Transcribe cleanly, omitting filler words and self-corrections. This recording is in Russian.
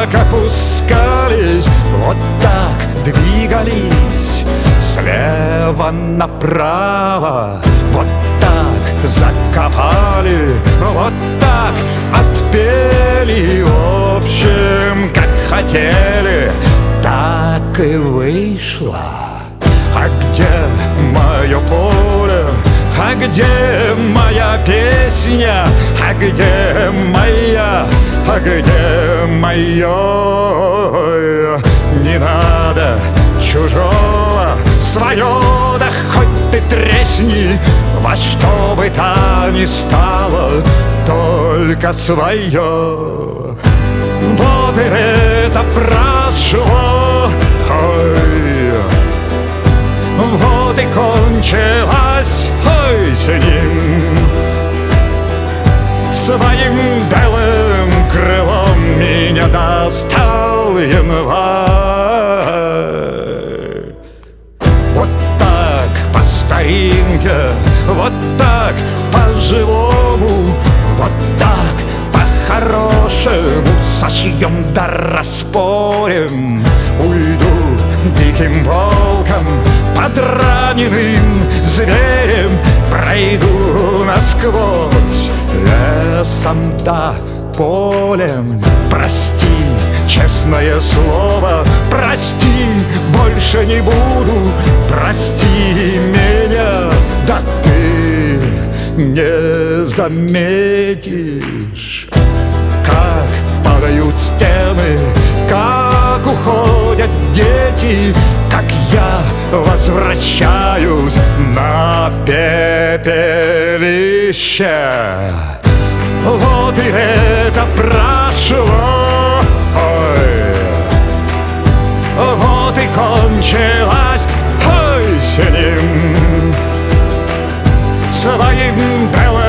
так опускались, вот так двигались слева направо, вот так закопали, вот так отпели. В общем, как хотели, так и вышло. А где мое поле? А где моя песня? А где моя? А где мое? Не надо чужого, свое, да хоть ты тресни. Во что бы то ни стало, только свое. Вот и это прошло, ой, вот и кончилась, ой, с ним. Своим белым крылом меня достал январь. Вот так по старинке, вот так по-живому, вот так по-хорошему сошьем да распорим. Уйду диким волком, подраненным зверем, пройду насквозь лесом да полем. Прости, честное слово, прости, больше не буду. Прости меня, да ты не заметишь, как падают стены, как уходят дети, как я возвращаюсь на пепелище. Вот и это прошло, ой, вот и кончилась, ой, с ним. Своим белым